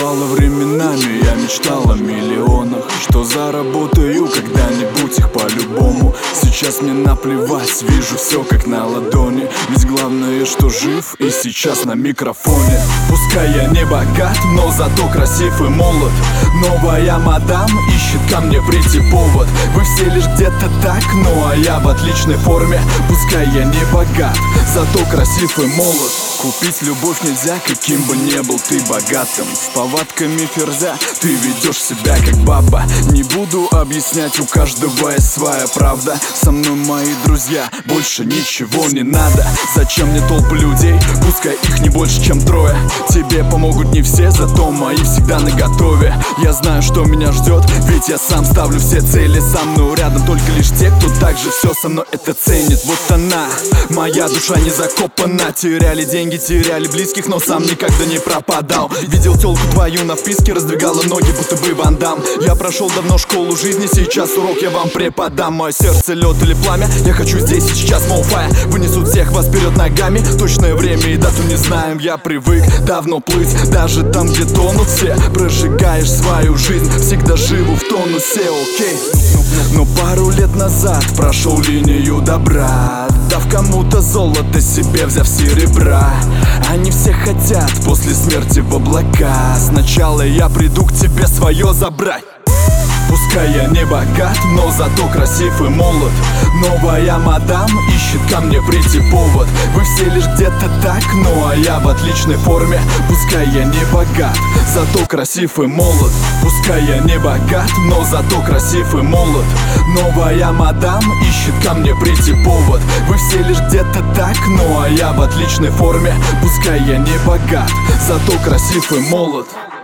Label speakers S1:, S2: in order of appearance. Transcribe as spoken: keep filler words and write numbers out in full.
S1: Бывало временами, я мечтал о миллионах, что заработаю когда-нибудь их по-любому. Сейчас мне наплевать, вижу все как на ладони, ведь главное, что жив и сейчас на микрофоне. Пускай я не богат, но зато красив и молод. Новая мадам ищет ко мне прийти повод. Вы все лишь где-то так, ну а я в отличной форме. Пускай я не богат, зато красив и молод. Купить любовь нельзя, каким бы не был ты богатым. С повадками ферзя ты ведешь себя как баба. Не буду объяснять, у каждого есть своя правда. Со мной мои друзья, больше ничего не надо. Зачем мне толпы людей, пускай их не больше, чем трое. Тебе помогут не все, зато мои всегда наготове. Я знаю, что меня ждет, ведь я сам ставлю все цели. Со мной рядом только лишь те, кто также все со мной это ценит. Вот она, моя душа не закопана. Теряли деньги, теряли близких, но сам никогда не пропадал. Видел тёлку твою на вписке, раздвигала ноги, будто бы Ван Дам. Я прошел давно школу жизни, сейчас урок я вам преподам. Мое сердце лед или пламя, я хочу здесь и сейчас, мол, фая. Вынесут всех вас вперед ногами, точное время и дату не знаем. Я привык давно плыть, даже там, где тонут все. Прожигаешь свою жизнь, всегда живу в тонусе, окей. Но пару лет назад прошел линию добра, дав кому-то золото, себе взяв серебра. Они все хотят после смерти в облака. Сначала я приду к тебе свое забрать. Пускай я не богат, но зато красив и молод. Новая мадам ищет ко мне прийти повод. Вы все лишь где-то так, ну а я в отличной форме. Пускай я не богат, зато красив и молод. Пускай я не богат, но зато красив и молод. Новая мадам ищет ко мне прийти повод. Вы все лишь где-то так, ну а я в отличной форме. Пускай я не богат, зато красив и молод.